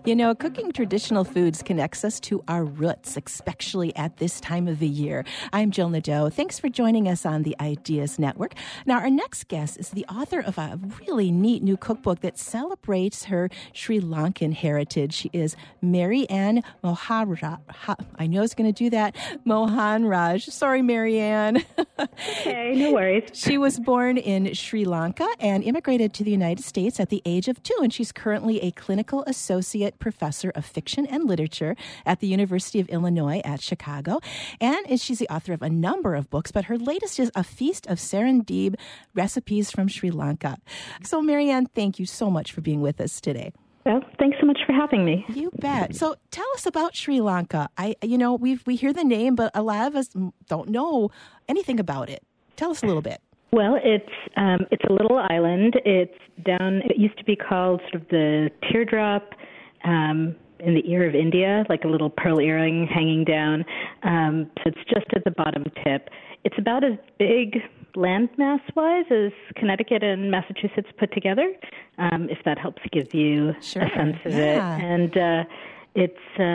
You know, cooking traditional foods connects us to our roots, especially at this time of the year. I'm Jill Nadeau. Thanks for joining us on the Ideas Network. Now, our next guest is the author of a really neat new cookbook that celebrates her Sri Lankan heritage. She is Marianne Mohanraj. I know I was going to do that. Mohanraj. Sorry, Marianne. Okay, no worries. She was born in Sri Lanka and immigrated to the United States at the age of 2, and she's currently a clinical associate professor of fiction and literature at the University of Illinois at Chicago. And she's the author of a number of books, but her latest is A Feast of Serendib, Recipes from Sri Lanka. So, Marianne, thank you so much for being with us today. Well, thanks so much for having me. You bet. So tell us about Sri Lanka. We hear the name, but a lot of us don't know anything about it. Tell us a little bit. Well, it's a little island. It's down. It used to be called sort of the teardrop in the ear of India, like a little pearl earring hanging down. So it's just at the bottom tip. It's about as big landmass-wise as Connecticut and Massachusetts put together, if that helps give you a sense of it. And it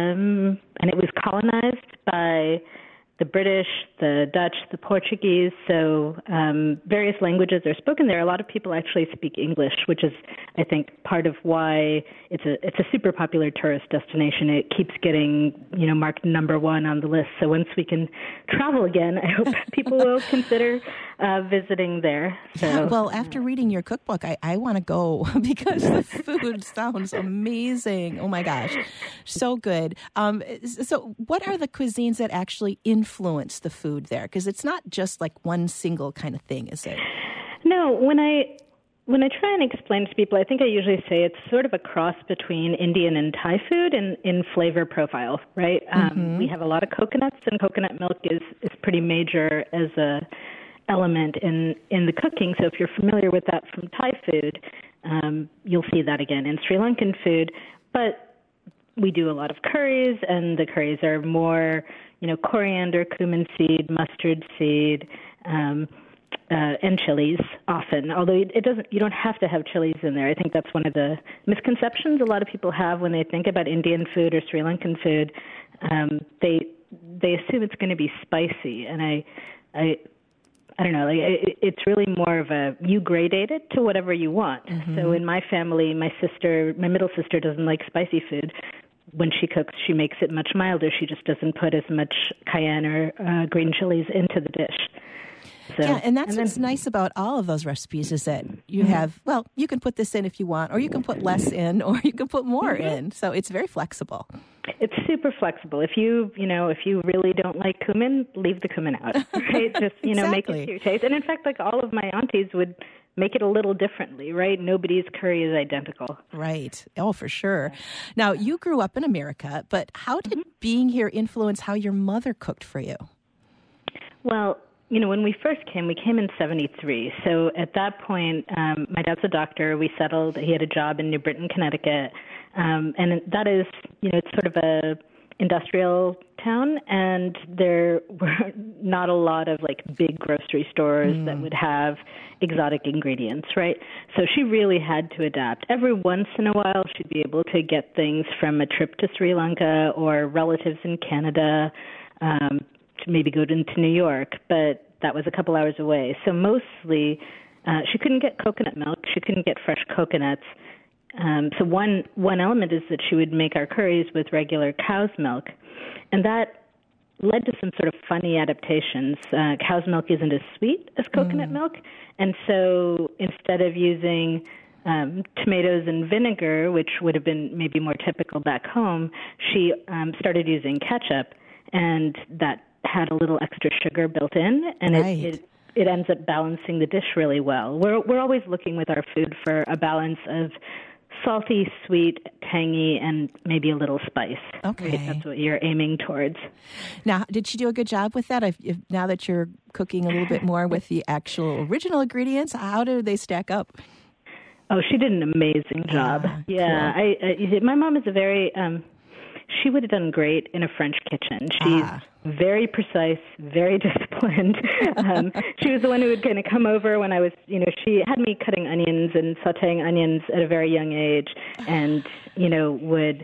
was colonized by the British, the Dutch, the Portuguese, so various languages are spoken there. A lot of people actually speak English, which is, I think, part of why it's a super popular tourist destination. It keeps getting, marked number 1 on the list. So once we can travel again, I hope people will consider visiting there. So, yeah, well, after reading your cookbook, I want to go because the food sounds amazing. Oh my gosh, so good. So what are the cuisines that actually influence the food there? Because it's not just like one single kind of thing, is it? No, when I try and explain to people, I think I usually say it's sort of a cross between Indian and Thai food in flavor profile, right? We have a lot of coconuts, and coconut milk is pretty major as a element in the cooking. So if you're familiar with that from Thai food, you'll see that again in Sri Lankan food. But we do a lot of curries, and the curries are more, coriander, cumin seed, mustard seed, and chilies often. Although you don't have to have chilies in there. I think that's one of the misconceptions a lot of people have when they think about Indian food or Sri Lankan food. They assume it's going to be spicy, and I don't know. It's really more of you gradate it to whatever you want. Mm-hmm. So in my family, my middle sister doesn't like spicy food. When she cooks, she makes it much milder. She just doesn't put as much cayenne or green chilies into the dish. So, yeah, and what's nice about all of those recipes is that you have, you can put this in if you want, or you can put less in, or you can put more in. So it's very flexible. It's super flexible. If you really don't like cumin, leave the cumin out, right? Just, exactly. Make it to your taste. And in fact, like all of my aunties would make it a little differently, right? Nobody's curry is identical. Right. Oh, for sure. Now, you grew up in America, but how did being here influence how your mother cooked for you? Well, when we first came, we came in 1973. So at that point, my dad's a doctor. We settled. He had a job in New Britain, Connecticut. And that is, it's sort of a industrial town, and there were not a lot of like big grocery stores that would have exotic ingredients, right? So she really had to adapt. Every once in a while, she'd be able to get things from a trip to Sri Lanka or relatives in Canada, to maybe go into New York, but that was a couple hours away. So mostly, she couldn't get coconut milk. She couldn't get fresh coconuts. So one element is that she would make our curries with regular cow's milk, and that led to some sort of funny adaptations. Cow's milk isn't as sweet as coconut milk, and so instead of using tomatoes and vinegar, which would have been maybe more typical back home, she started using ketchup, and that had a little extra sugar built in, and it ends up balancing the dish really well. We're always looking with our food for a balance of salty, sweet, tangy, and maybe a little spice. Okay. Right? That's what you're aiming towards. Now, did she do a good job with that? Now that you're cooking a little bit more with the actual original ingredients, how do they stack up? Oh, she did an amazing job. Yeah. Cool. My mom is a very... she would have done great in a French kitchen. She's very precise, very disciplined. She was the one who would kind of come over when I was, she had me cutting onions and sautéing onions at a very young age, and, would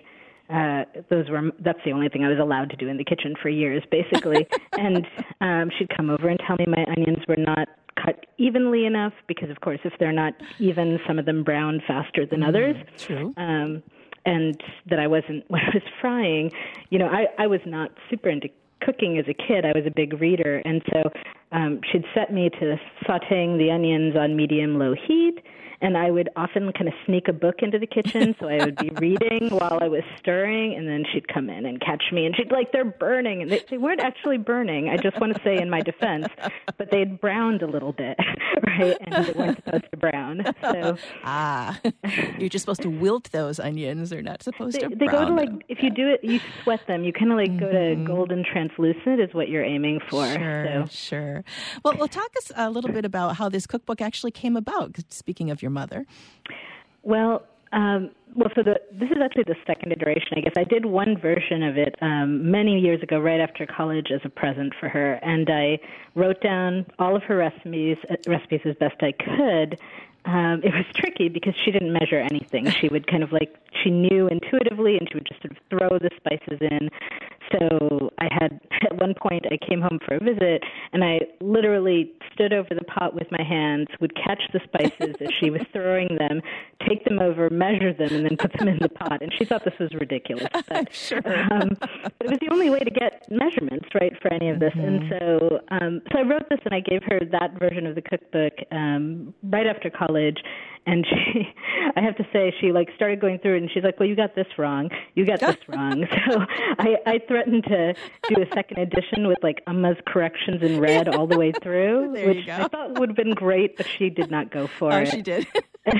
that's the only thing I was allowed to do in the kitchen for years, basically. And she'd come over and tell me my onions were not cut evenly enough because, of course, if they're not even, some of them brown faster than others. True. And that when I was frying, I was not super into cooking as a kid. I was a big reader, and so she'd set me to sautéing the onions on medium-low heat, and I would often kind of sneak a book into the kitchen, so I would be reading while I was stirring, and then she'd come in and catch me, and she'd they're burning, and they weren't actually burning, I just want to say in my defense, but they'd browned a little bit, right, and they weren't supposed to brown. So you're just supposed to wilt those onions. They're not supposed to brown. They go to, if you do it, you sweat them. You kind of go to golden translucent is what you're aiming for. Sure. Well, talk us a little bit about how this cookbook actually came about, speaking of your mother. Well, this is actually the second iteration, I guess. I did one version of it many years ago, right after college, as a present for her, and I wrote down all of her recipes as best I could. It was tricky because she didn't measure anything. She would kind of she knew intuitively, and she would just sort of throw the spices in. So at one point, I came home for a visit, and I literally stood over the pot with my hands, would catch the spices as she was throwing them, take them over, measure them, and then put them in the pot. And she thought this was ridiculous. But, sure. But it was the only way to get measurements, right, for any of this. And so I wrote this, and I gave her that version of the cookbook right after college. And I have to say, she started going through it, and she's like, well, you got this wrong. You got this wrong. So I threatened to do a second edition with Amma's corrections in red all the way through, which I thought would have been great, but she did not go for it. Oh, she did.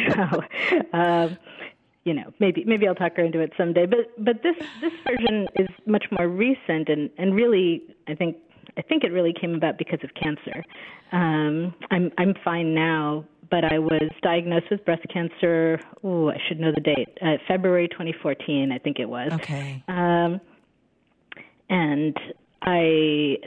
Maybe I'll talk her into it someday. But this version is much more recent, and really, I think it really came about because of cancer. I'm fine now, but I was diagnosed with breast cancer. I should know the date. February 2014, I think it was. Okay. And I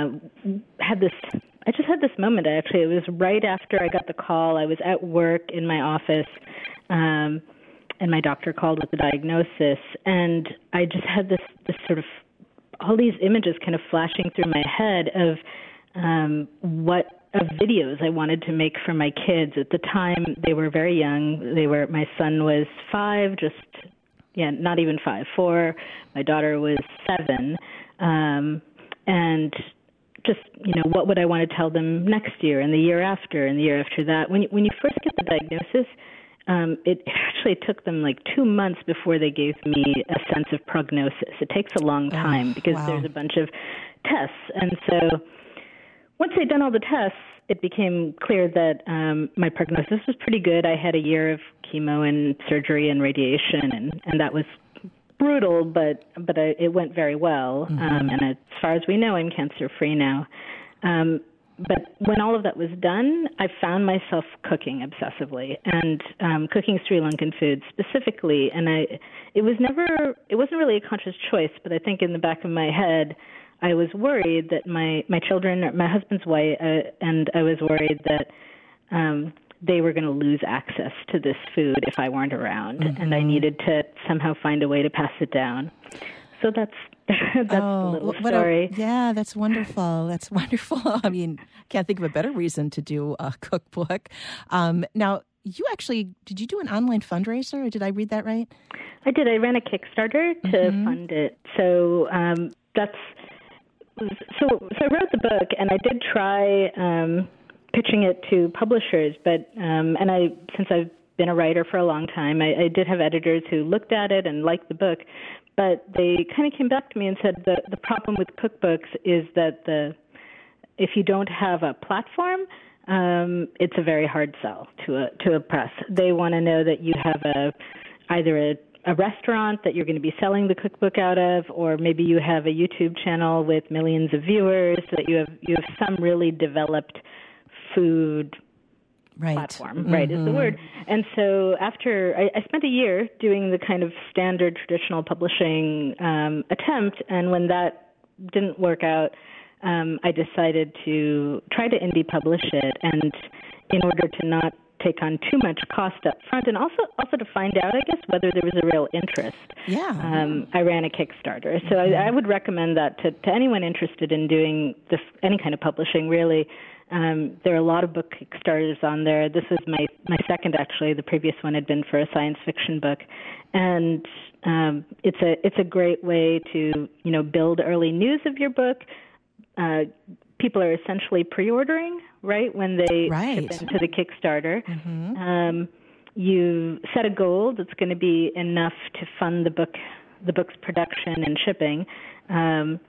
just had this moment, actually. It was right after I got the call. I was at work in my office, and my doctor called with the diagnosis, and I just had this sort of, all these images kind of flashing through my head of videos I wanted to make for my kids. At the time, they were very young. My son was 5, not even 5, 4. My daughter was 7. And just, what would I want to tell them next year and the year after and the year after that? When you first get the diagnosis, it actually took them 2 months before they gave me a sense of prognosis. It takes a long time because there's a bunch of tests. And so once they'd done all the tests, it became clear that my prognosis was pretty good. I had a year of chemo and surgery and radiation, and that was brutal, but it went very well. And as far as we know, I'm cancer-free now. But when all of that was done, I found myself cooking obsessively and cooking Sri Lankan food specifically. And it wasn't really a conscious choice, but I think in the back of my head, I was worried that my children, my husband's white, and I was worried that they were going to lose access to this food if I weren't around, and I needed to somehow find a way to pass it down. So that's the little story. That's wonderful. That's wonderful. I mean, can't think of a better reason to do a cookbook. Now, did you do an online fundraiser, or did I read that right? I did. I ran a Kickstarter to fund it. So So I wrote the book, and I did try pitching it to publishers, but since I've been a writer for a long time, I did have editors who looked at it and liked the book, but they kind of came back to me and said the problem with cookbooks is that if you don't have a platform, it's a very hard sell to a press. They want to know that you have either a restaurant that you're going to be selling the cookbook out of, or maybe you have a YouTube channel with millions of viewers, that you have some really developed food platform, right, is the word. And so after I spent a year doing the kind of standard traditional publishing attempt, and when that didn't work out, I decided to try to indie publish it. And in order to not take on too much cost up front, and also to find out, I guess, whether there was a real interest. Yeah. I ran a Kickstarter, so I would recommend that to anyone interested in doing any kind of publishing, really. There are a lot of book Kickstarters on there. This was my second, actually. The previous one had been for a science fiction book, and it's a great way to build early news of your book. People are essentially pre-ordering, right, when they ship into the Kickstarter. Mm-hmm. You set a goal that's going to be enough to fund the book's production and shipping, and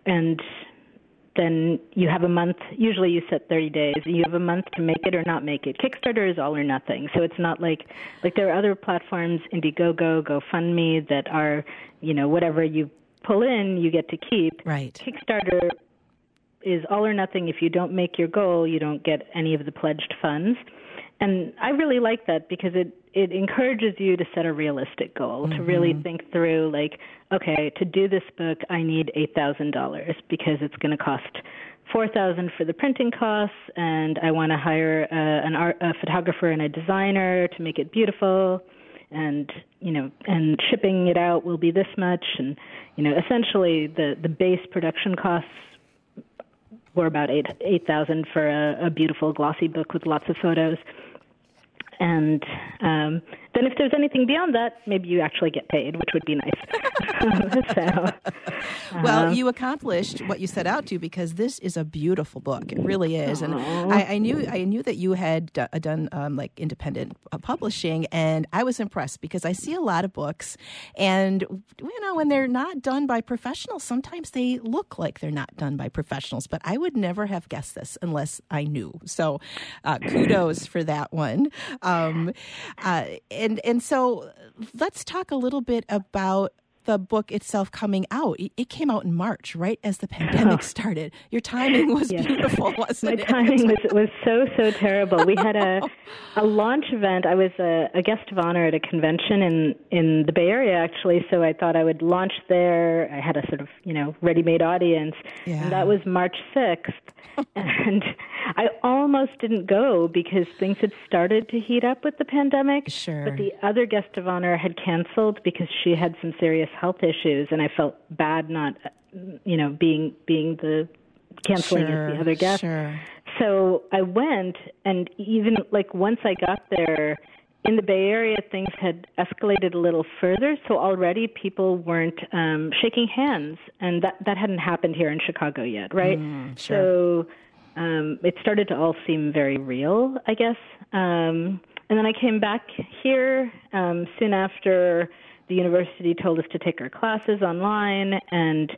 then you have a month. Usually you set 30 days. You have a month to make it or not make it. Kickstarter is all or nothing. So it's not like there are other platforms, Indiegogo, GoFundMe, that are, whatever you pull in, you get to keep. Right. Kickstarter is all or nothing. If you don't make your goal, you don't get any of the pledged funds. And I really like that because it encourages you to set a realistic goal, to really think through, okay, to do this book, I need $8,000 because it's going to cost $4,000 for the printing costs, and I want to hire a photographer and a designer to make it beautiful, and shipping it out will be this much, and essentially the base production costs were about $8,000 for a beautiful glossy book with lots of photos. And then if there's anything beyond that, maybe you actually get paid, which would be nice. Well, you accomplished what you set out to, because this is a beautiful book. It really is. And I knew that you had done independent publishing, and I was impressed because I see a lot of books, and when they're not done by professionals, sometimes they look like they're not done by professionals. But I would never have guessed this unless I knew. So kudos for that one. And so let's talk a little bit about the book itself coming out. It came out in March, right as the pandemic started. Your timing was beautiful, wasn't it? My timing was so terrible. We had a launch event. I was a guest of honor at a convention in the Bay Area, actually, so I thought I would launch there. I had a sort of, ready-made audience, and that was March 6th. And I almost didn't go because things had started to heat up with the pandemic. Sure. But the other guest of honor had canceled because she had some serious health issues, and I felt bad not, being the canceling as the other guest. Sure. So I went, and even once I got there, in the Bay Area, things had escalated a little further, so already people weren't shaking hands, and that hadn't happened here in Chicago yet, right? Sure. So it started to all seem very real, I guess. And then I came back here soon after the university told us to take our classes online, and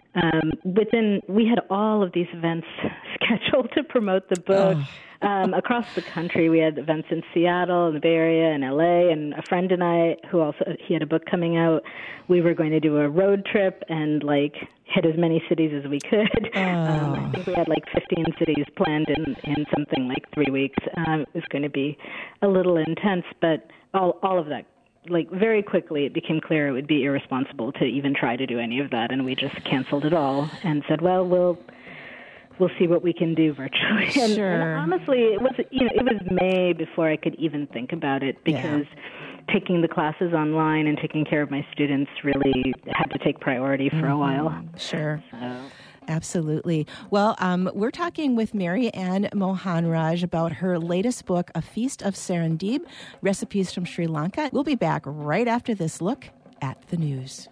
we had all of these events scheduled to promote the book. Across the country, we had events in Seattle, in the Bay Area, and LA, and a friend and I, he had a book coming out, we were going to do a road trip and hit as many cities as we could. I think we had 15 cities planned in something like 3 weeks. It was going to be a little intense, but all of that, very quickly it became clear it would be irresponsible to even try to do any of that, and we just canceled it all and said, well, we'll see what we can do virtually. And honestly, it was May before I could even think about it, because taking the classes online and taking care of my students really had to take priority for a while. Sure. Absolutely. Well, we're talking with Mary Ann Mohanraj about her latest book, A Feast of Serendib, Recipes from Sri Lanka. We'll be back right after this look at the news.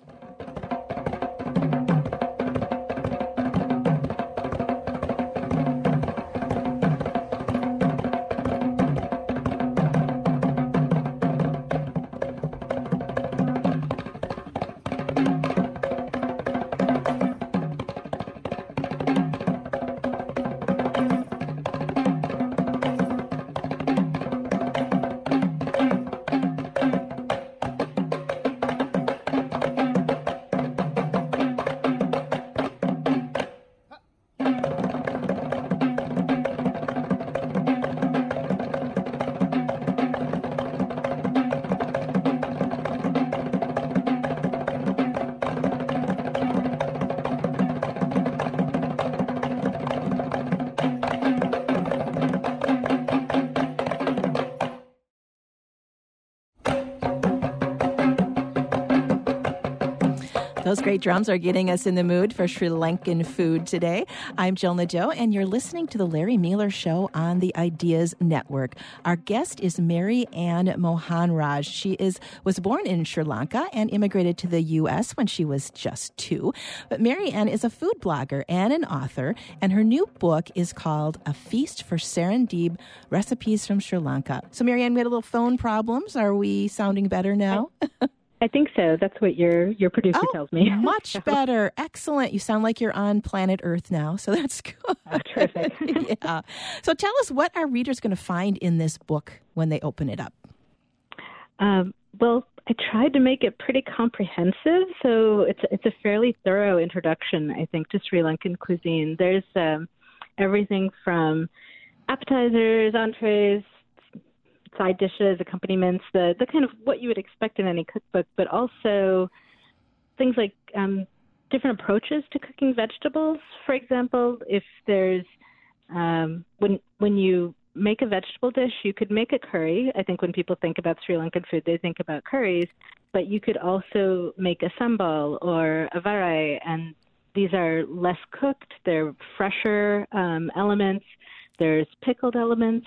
Those great drums are getting us in the mood for Sri Lankan food today. I'm Jill Nadeau, and you're listening to the Larry Mueller Show on the Ideas Network. Our guest is Mary Ann Mohanraj. She was born in Sri Lanka and immigrated to the U.S. when she was just 2. But Mary Ann is a food blogger and an author, and her new book is called A Feast for Serendib, Recipes from Sri Lanka. So, Mary Ann, we had a little phone problems. Are we sounding better now? I think so. That's what your producer tells me. Much better. Excellent. You sound like you're on planet Earth now, so that's good. Oh, terrific. Yeah. So tell us what our readers going to find in this book when they open it up. Well, I tried to make it pretty comprehensive, so it's a fairly thorough introduction, I think, to Sri Lankan cuisine. There's everything from appetizers, entrees, side dishes, accompaniments, the kind of what you would expect in any cookbook, but also things like different approaches to cooking vegetables. For example, if there's when you make a vegetable dish, you could make a curry. I think when people think about Sri Lankan food, they think about curries, but you could also make a sambal or a varai, and these are less cooked. They're fresher elements. There's pickled elements.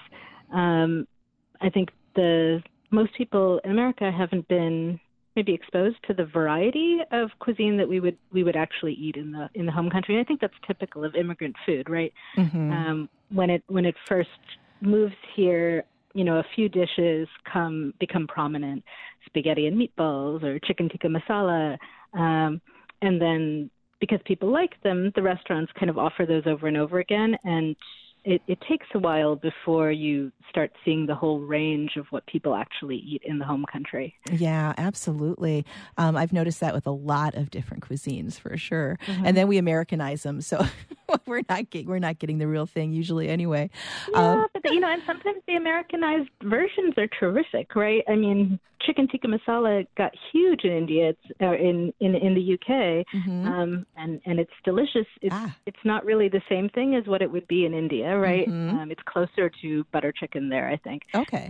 I think most people in America haven't been maybe exposed to the variety of cuisine that we would actually eat in the home country. And I think that's typical of immigrant food, right? Mm-hmm. When it first moves here, a few dishes become prominent: spaghetti and meatballs or chicken tikka masala, and then because people like them, the restaurants kind of offer those over and over again, and it takes a while before you start seeing the whole range of what people actually eat in the home country. Yeah, absolutely. I've noticed that with a lot of different cuisines for sure. Mm-hmm. And then we Americanize them, so we're not getting the real thing usually anyway. Yeah, but and sometimes the Americanized versions are terrific, right? I mean, chicken tikka masala got huge in India. It's in the UK, mm-hmm. And it's delicious. It's not really the same thing as what it would be in India, right? Mm-hmm. It's closer to butter chicken there, I think. Okay.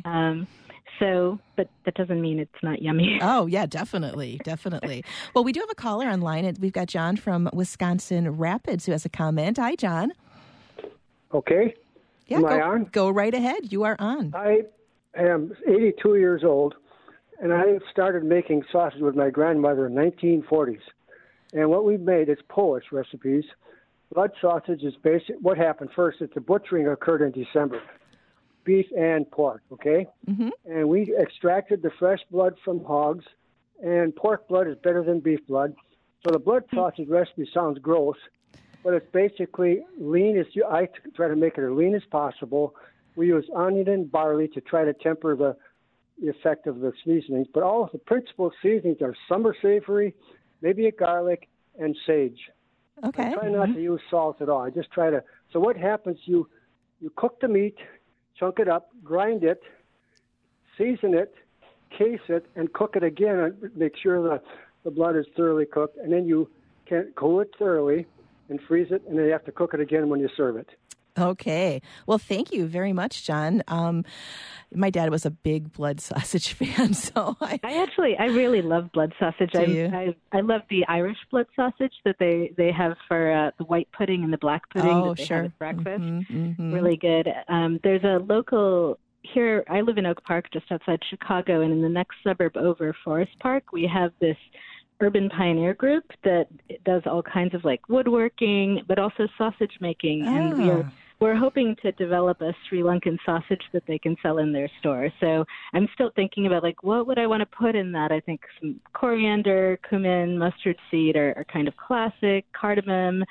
But that doesn't mean it's not yummy. Oh, yeah, definitely. Well, we do have a caller online. We've got John from Wisconsin Rapids who has a comment. Hi, John. Okay. Yeah, Am I on? Go right ahead. You are on. I am 82 years old, and I started making sausage with my grandmother in the 1940s. And what we've made is Polish recipes. Blood sausage is basic. What happened first is the butchering occurred in December. Beef and pork, okay? Mm-hmm. And we extracted the fresh blood from hogs, and pork blood is better than beef blood. So the blood sausage recipe sounds gross, but it's basically lean. I try to make it as lean as possible. We use onion and barley to try to temper the effect of the seasonings, but all of the principal seasonings are summer savory, maybe a garlic, and sage. Okay. I try not to use salt at all. I just try to. So what happens, you cook the meat, chunk it up, grind it, season it, case it, and cook it again and make sure the blood is thoroughly cooked. And then you can cool it thoroughly and freeze it, and then you have to cook it again when you serve it. Okay. Well, thank you very much, John. My dad was a big blood sausage fan, so I really love blood sausage. I love the Irish blood sausage that they have for the white pudding and the black pudding that they have at breakfast. Mm-hmm, mm-hmm. Really good. There's a local here. I live in Oak Park, just outside Chicago, and in the next suburb over, Forest Park, we have this urban pioneer group that does all kinds of like woodworking, but also sausage making, and we're hoping to develop a Sri Lankan sausage that they can sell in their store. So I'm still thinking about like what would I want to put in that. I think some coriander, cumin, mustard seed are kind of classic, cardamom,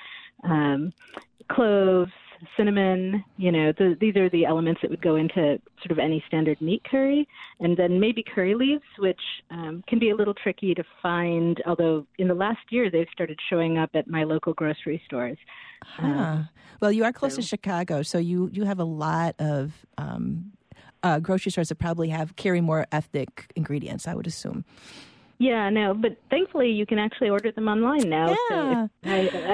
cloves, cinnamon. These are the elements that would go into sort of any standard meat curry. And then maybe curry leaves, which can be a little tricky to find, although in the last year they've started showing up at my local grocery stores. Well, you are close to Chicago, so you have a lot of grocery stores that probably carry more ethnic ingredients, I would assume. Yeah, no, but thankfully you can actually order them online now. Yeah. So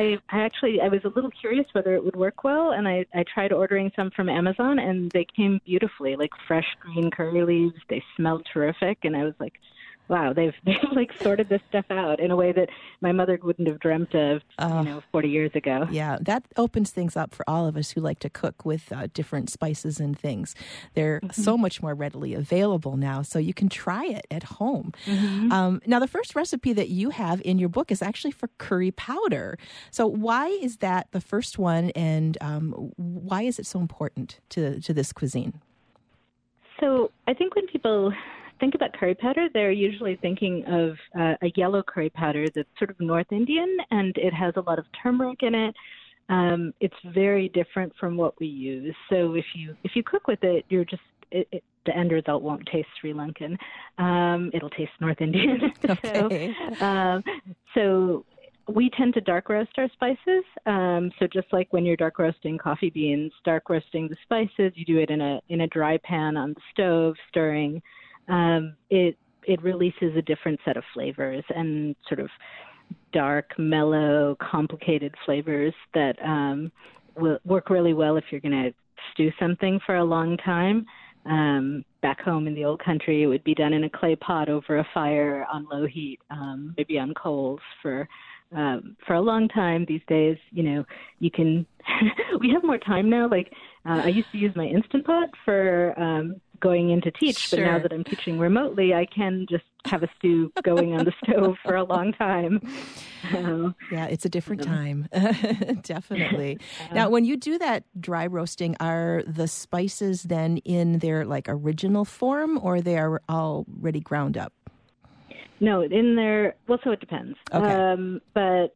I was a little curious whether it would work well, and I tried ordering some from Amazon, and they came beautifully, like fresh green curry leaves. They smelled terrific, and I was like, wow, they've like sorted this stuff out in a way that my mother wouldn't have dreamt of, 40 years ago. Yeah, that opens things up for all of us who like to cook with different spices and things. They're so much more readily available now, so you can try it at home. Now, the first recipe that you have in your book is actually for curry powder. So why is that the first one, and why is it so important to this cuisine? So I think when people think about curry powder, they're usually thinking of a yellow curry powder that's sort of North Indian, and it has a lot of turmeric in it. It's very different from what we use. So if you cook with it, you're just the end result won't taste Sri Lankan. It'll taste North Indian. Okay. So we tend to dark roast our spices. So just like when you're dark roasting coffee beans, dark roasting the spices, you do it in a dry pan on the stove, stirring. It releases a different set of flavors and sort of dark, mellow, complicated flavors that will work really well if you're going to stew something for a long time. Back home in the old country, it would be done in a clay pot over a fire on low heat, maybe on coals for a long time. These days, you can. We have more time now. Like I used to use my Instant Pot for going in to teach, but now that I'm teaching remotely, I can just have a stew going on the stove for a long time. Yeah, it's a different time. Definitely. Now, when you do that dry roasting, are the spices then in their like original form, or they are already ground up? No, in their, so it depends. Okay.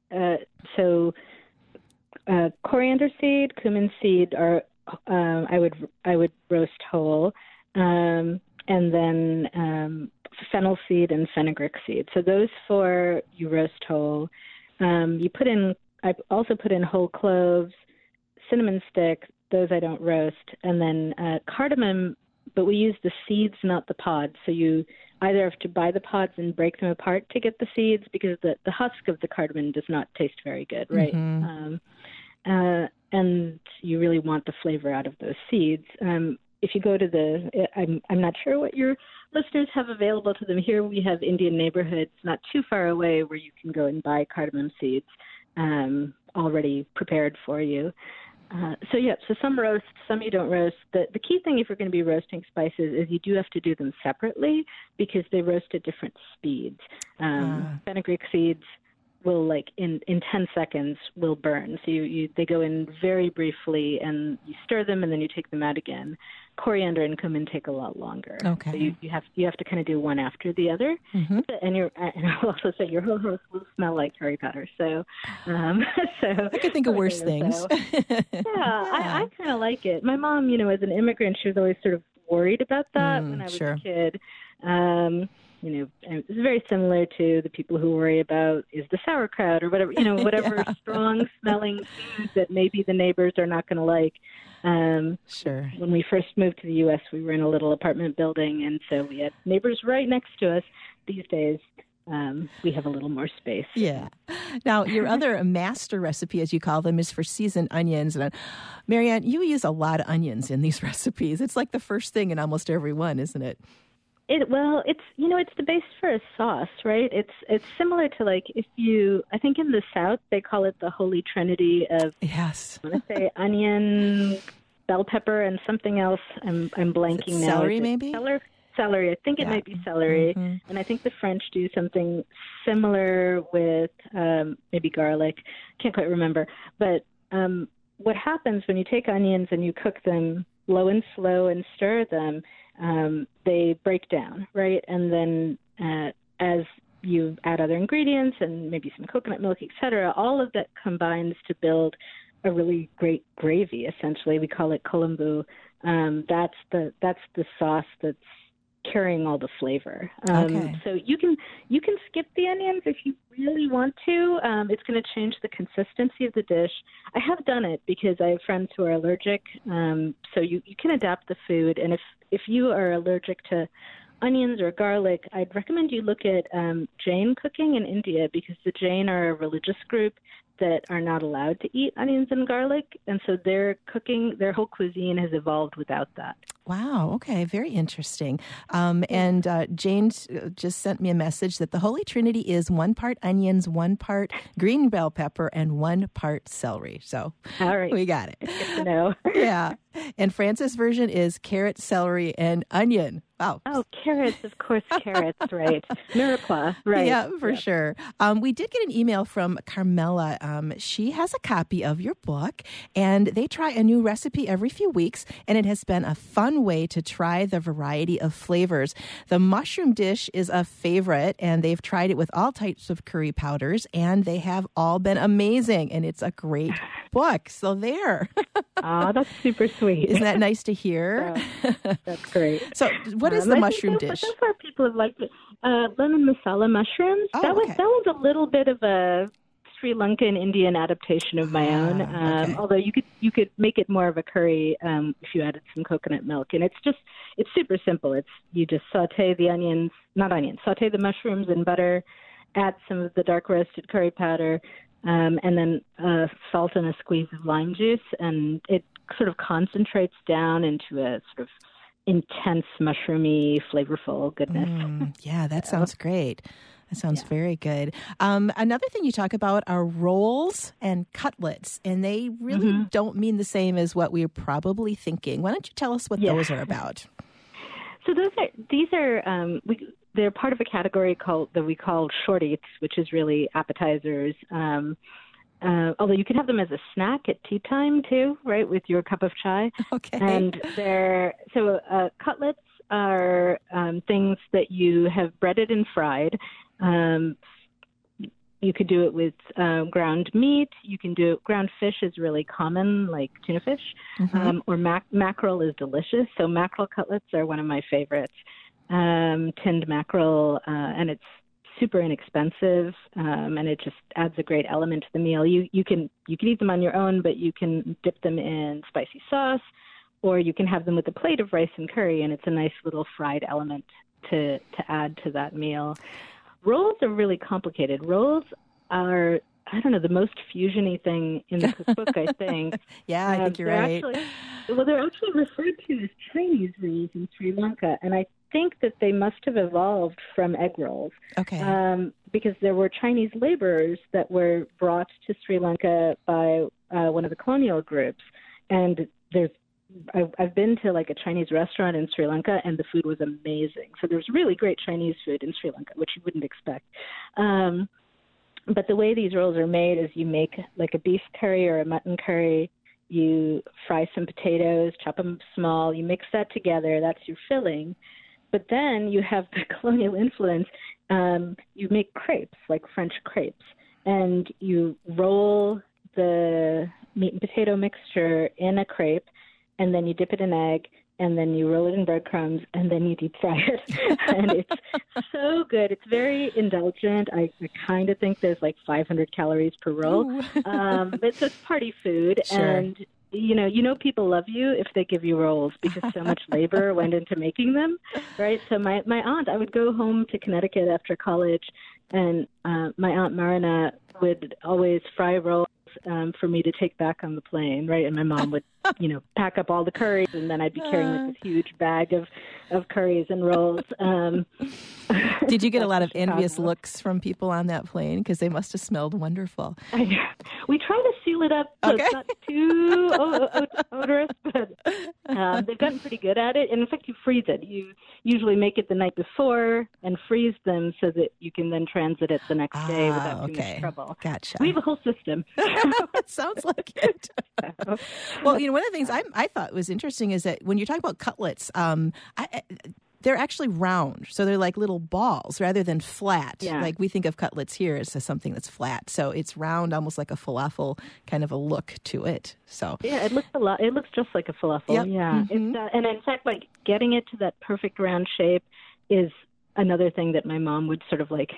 Coriander seed, cumin seed are I would roast whole, and then fennel seed and fenugreek seed. So those four you roast whole. I also put in whole cloves, cinnamon stick. Those I don't roast, and then cardamom. But we use the seeds, not the pods. So you either have to buy the pods and break them apart to get the seeds, because the husk of the cardamom does not taste very good, right? And you really want the flavor out of those seeds. If you go to I'm not sure what your listeners have available to them. Here we have Indian neighborhoods not too far away where you can go and buy cardamom seeds already prepared for you. So some roast, some you don't roast. The key thing if you're going to be roasting spices is you do have to do them separately because they roast at different speeds. Fenugreek seeds will, like, in 10 seconds will burn. So they go in very briefly and you stir them and then you take them out again. Coriander and cumin take a lot longer. Okay. So you have to kind of do one after the otother. And I'll also say your whole house will smell like curry powder. So I can think of worse things. So, I kind of like it. My mom, as an immigrant, she was always sort of worried about that when I was a kid. It's very similar to the people who worry about is the sauerkraut or whatever, whatever strong smelling food that maybe the neighbors are not going to like. Sure. When we first moved to the U.S., we were in a little apartment building, and so we had neighbors right next to us. These days, we have a little more space. Yeah. Now, your other master recipe, as you call them, is for seasoned onions. And Marianne, you use a lot of onions in these recipes. It's like the first thing in almost every one, isn't it? It's the base for a sauce, right? It's similar to, like, I think in the South they call it the holy trinity of, yes, I want to say onion, bell pepper, and something else. I'm blanking now. Celery, maybe? Celery. I think it might be celery. And I think the French do something similar with maybe garlic. Can't quite remember. But what happens when you take onions and you cook them low and slow and stir them, they break down, right? And then as you add other ingredients and maybe some coconut milk, etc., all of that combines to build a really great gravy. Essentially, we call it kulambu. That's the sauce that's carrying all the flavor. So you can skip the onions if you really want to. It's going to change the consistency of the dish. I have done it because I have friends who are allergic. So you can adapt the food. And if you are allergic to onions or garlic, I'd recommend you look at Jain cooking in India, because the Jain are a religious group that are not allowed to eat onions and garlic. And so their whole cuisine has evolved without that. Wow. Okay. Very interesting. And Jane just sent me a message that the Holy Trinity is 1 part onions, 1 part green bell pepper, and 1 part celery. So all right, we got it. It's good to know. Yeah. And Francis' version is carrot, celery, and onion. Wow. Oh, carrots, of course, carrots, right. Mirepoix, right. Yeah, for sure. We did get an email from Carmela. She has a copy of your book, and they try a new recipe every few weeks, and it has been a fun way to try the variety of flavors. The mushroom dish is a favorite, and they've tried it with all types of curry powders, and they have all been amazing, and it's a great book. So there. Oh, that's super sweet. Isn't that nice to hear? That's great. So what is the mushroom dish? So far, people have liked it. Lemon masala mushrooms. Oh, that okay. one's a little bit of a Sri Lankan Indian adaptation of my own. Okay. Although you could make it more of a curry if you added some coconut milk, and it's super simple. You just saute the mushrooms in butter, add some of the dark roasted curry powder, and then salt and a squeeze of lime juice, and it sort of concentrates down into a sort of intense, mushroomy, flavorful goodness. Yeah, that sounds great. That sounds very good. Another thing you talk about are rolls and cutlets, and they really don't mean the same as what we're probably thinking. Why don't you tell us what those are about? So they're part of a category that we call short eats, which is really appetizers. Although you can have them as a snack at tea time too, right, with your cup of chai. Okay. And cutlets are things that you have breaded and fried. You could do it with ground meat. You can do it. Ground fish is really common, like tuna fish, or mackerel is delicious. So mackerel cutlets are one of my favorites. Tinned mackerel, and it's super inexpensive, and it just adds a great element to the meal. You can eat them on your own, but you can dip them in spicy sauce, or you can have them with a plate of rice and curry, and it's a nice little fried element to add to that meal. Rolls are really complicated. Rolls are, I don't know, the most fusion-y thing in the cookbook, I think. Yeah, I think you're right. They're actually referred to as Chinese rolls in Sri Lanka, and I think that they must have evolved from egg rolls. Okay. Because there were Chinese laborers that were brought to Sri Lanka by one of the colonial groups, and I've been to like a Chinese restaurant in Sri Lanka, and the food was amazing. So there's really great Chinese food in Sri Lanka, which you wouldn't expect. But the way these rolls are made is you make like a beef curry or a mutton curry. You fry some potatoes, chop them small. You mix that together. That's your filling. But then you have the colonial influence. You make crepes, like French crepes, and you roll the meat and potato mixture in a crepe, and then you dip it in egg, and then you roll it in breadcrumbs, and then you deep fry it. And it's so good. It's very indulgent. I kind of think there's like 500 calories per roll. It's just party food. Sure. And you know people love you if they give you rolls because so much labor went into making them, right? So my aunt, I would go home to Connecticut after college, and my Aunt Marina would always fry rolls for me to take back on the plane, right? And my mom would, pack up all the curries, and then I'd be carrying like this huge bag of curries and rolls. Did you get a lot of envious looks from people on that plane? Because they must have smelled wonderful. We try to seal it up so it's not too odorous, but they've gotten pretty good at it. And in fact, you freeze it. You usually make it the night before and freeze them so that you can then transit it the next day without too much trouble. Gotcha. We have a whole system. It sounds like it. Well, one of the things I thought was interesting is that when you talk about cutlets, they're actually round. So they're like little balls rather than flat. Yeah. Like we think of cutlets here as something that's flat. So it's round, almost like a falafel kind of a look to it. So yeah, it looks just like a falafel. Yep. Yeah. Mm-hmm. And in fact, like getting it to that perfect round shape is another thing that my mom would sort of like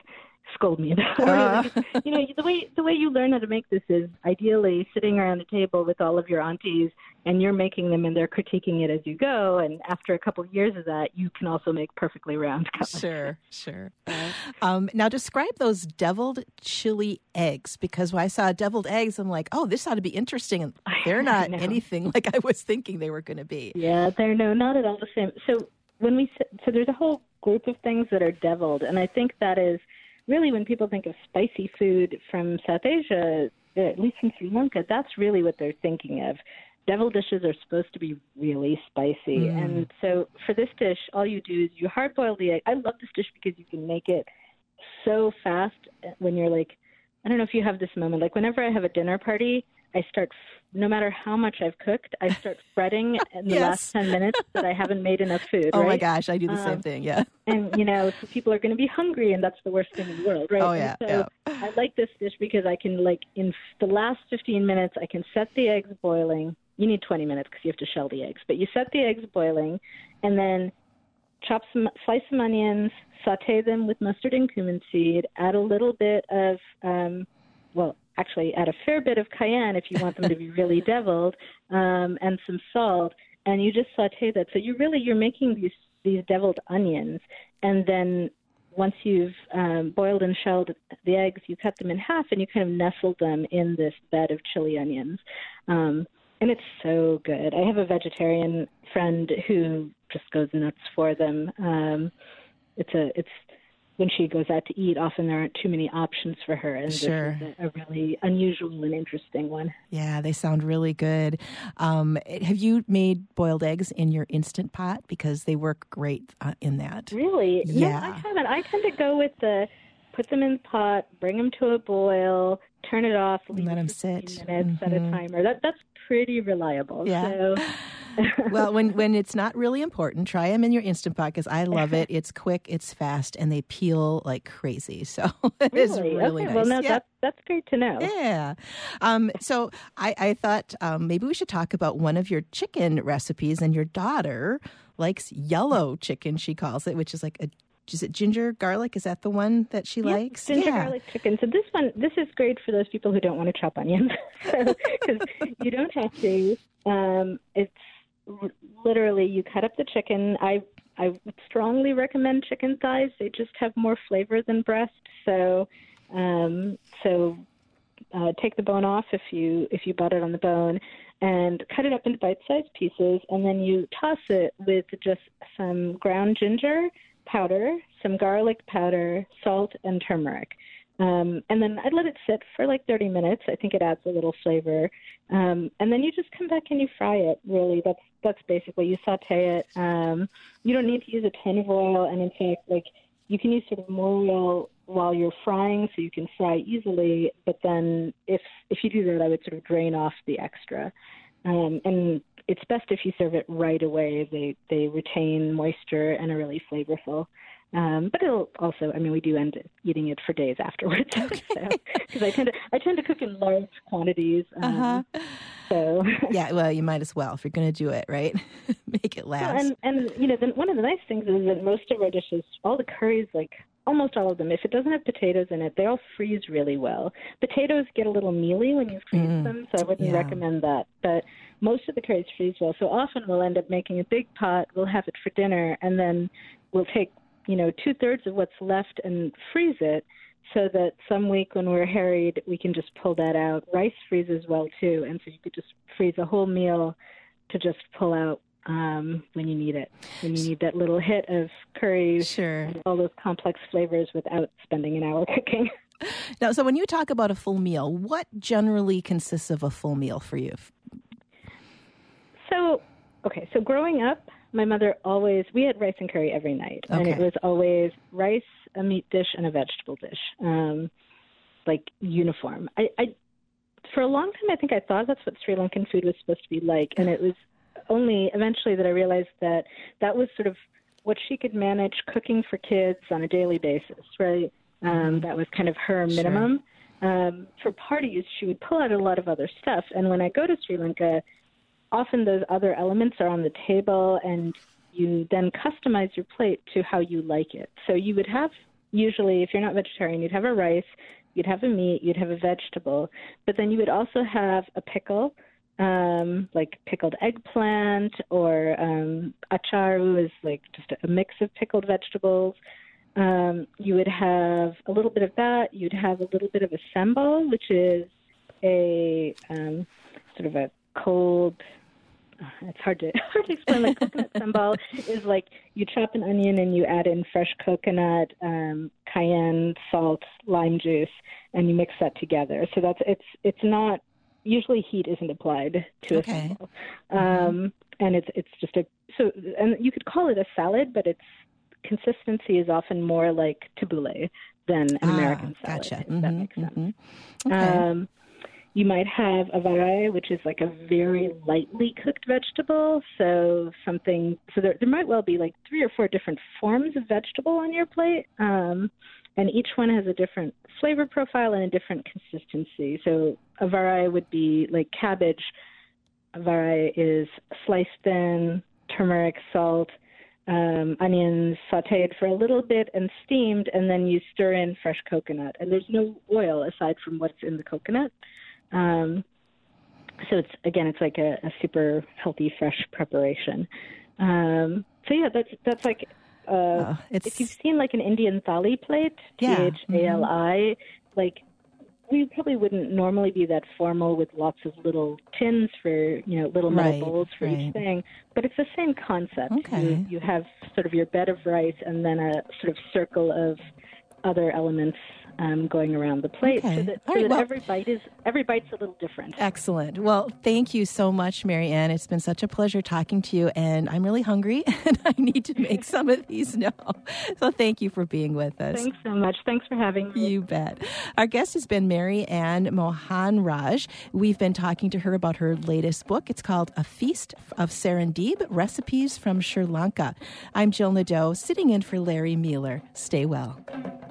scold me about it. You know, the way you learn how to make this is ideally sitting around a table with all of your aunties, and you're making them, and they're critiquing it as you go. And after a couple of years of that, you can also make perfectly round cutlets. Sure. Now describe those deviled chili eggs, because when I saw deviled eggs, I'm like, oh, this ought to be interesting. And they're not anything like I was thinking they were going to be. Yeah, they're not at all the same. So there's a whole group of things that are deviled, and I think that is really when people think of spicy food from South Asia, at least from Sri Lanka, that's really what they're thinking of. Deviled dishes are supposed to be really spicy. And so for this dish, all you do is you hard-boil the egg. I love this dish because you can make it so fast when you're like, I don't know if you have this moment, like whenever I have a dinner party, I start, no matter how much I've cooked, I start fretting in the last 10 minutes that I haven't made enough food. Oh, right? my gosh, I do the same thing, yeah. And, you know, so people are going to be hungry, and that's the worst thing in the world, right? Oh, yeah. And so I like this dish because I can, like, in the last 15 minutes, I can set the eggs boiling. You need 20 minutes because you have to shell the eggs. But you set the eggs boiling, and then slice some onions, saute them with mustard and cumin seed, add a little bit of, actually add a fair bit of cayenne if you want them to be really deviled, and some salt, and you just saute that. So you're making these deviled onions, and then once you've boiled and shelled the eggs, you cut them in half, and you kind of nestle them in this bed of chili onions. And it's so good. I have a vegetarian friend who just goes nuts for them. It's when she goes out to eat, often there aren't too many options for her, and Sure. This is a really unusual and interesting one. Yeah, they sound really good. Have you made boiled eggs in your Instant Pot? Because they work great in that. Really? Yeah. No, I haven't. I tend to go with put them in the pot, bring them to a boil, turn it off, leave Let them it for 15 sit. minutes, set a timer. That's pretty reliable. Yeah. So. Well, when it's not really important, try them in your Instant Pot because I love it. It's quick, it's fast, and they peel like crazy. So it is really okay. nice. Well, no, yeah. that's great to know. Yeah. So I thought maybe we should talk about one of your chicken recipes. And your daughter likes yellow chicken, she calls it, which is like is it ginger garlic? Is that the one that she likes? Ginger garlic chicken. So this is great for those people who don't want to chop onions, because you don't have to. It's literally you cut up the chicken. I would strongly recommend chicken thighs. They just have more flavor than breast. So take the bone off if you butt it on the bone, and cut it up into bite-sized pieces, and then you toss it with just some ground ginger powder, some garlic powder, salt, and turmeric. And then I'd let it sit for like 30 minutes. I think it adds a little flavor. And then you just come back and you fry it, really. That's basically, you saute it. You don't need to use a ton of oil. And in fact, like, you can use sort of more oil while you're frying so you can fry easily. But then if you do that, I would sort of drain off the extra. And it's best if you serve it right away. They retain moisture and are really flavorful. But it'll also, I mean, we do end up eating it for days afterwards. Because I tend to cook in large quantities. So yeah, well, you might as well if you're going to do it, right? Make it last. Well, and you know, one of the nice things is that most of our dishes, all the curries, like almost all of them, if it doesn't have potatoes in it, they all freeze really well. Potatoes get a little mealy when you freeze them, so I wouldn't recommend that. But most of the curries freeze well. So often we'll end up making a big pot, we'll have it for dinner, and then we'll take, 2/3 of what's left and freeze it, so that some week when we're harried, we can just pull that out. Rice freezes well too, and so you could just freeze a whole meal to just pull out when you need it. When you need that little hit of curry, and all those complex flavors without spending an hour cooking. Now, so when you talk about a full meal, what generally consists of a full meal for you? So growing up, my mother we had rice and curry every night. Okay. And it was always rice, a meat dish, and a vegetable dish, like uniform. I for a long time, I think I thought that's what Sri Lankan food was supposed to be like. And it was only eventually that I realized that was sort of what she could manage cooking for kids on a daily basis, right? That was kind of her minimum. For parties, she would pull out a lot of other stuff. And when I go to Sri Lanka, often those other elements are on the table, and you then customize your plate to how you like it. So you would have usually, if you're not vegetarian, you'd have a rice, you'd have a meat, you'd have a vegetable, but then you would also have a pickle, like pickled eggplant, or acharu is like just a mix of pickled vegetables. You would have a little bit of that. You'd have a little bit of a sambal, which is a sort of a cold. It's hard to explain. Like coconut sambal is like you chop an onion and you add in fresh coconut, cayenne, salt, lime juice, and you mix that together. So it's not usually heat isn't applied to a sambal, and it's just and you could call it a salad, but its consistency is often more like tabbouleh than an American salad. Gotcha. If that makes sense. Okay. You might have a varai, which is like a very lightly cooked vegetable. So there might well be like 3 or 4 different forms of vegetable on your plate. And each one has a different flavor profile and a different consistency. So a varai would be like cabbage. A varai is sliced thin, turmeric, salt, onions sauteed for a little bit and steamed, and then you stir in fresh coconut. And there's no oil aside from what's in the coconut. So it's like a super healthy, fresh preparation. So yeah, that's like, if you've seen like an Indian thali plate, thali, like we probably wouldn't normally be that formal with lots of little tins for, little metal bowls for each thing, but it's the same concept. Okay. You have sort of your bed of rice and then a sort of circle of other elements going around the plate, so that every bite's a little different. Excellent. Well, thank you so much, Mary Ann. It's been such a pleasure talking to you, and I'm really hungry, and I need to make some of these now. So thank you for being with us. Thanks so much. Thanks for having me. You bet. Our guest has been Mary Ann Mohanraj. We've been talking to her about her latest book. It's called A Feast of Serendib, Recipes from Sri Lanka. I'm Jill Nadeau, sitting in for Larry Mueller. Stay well.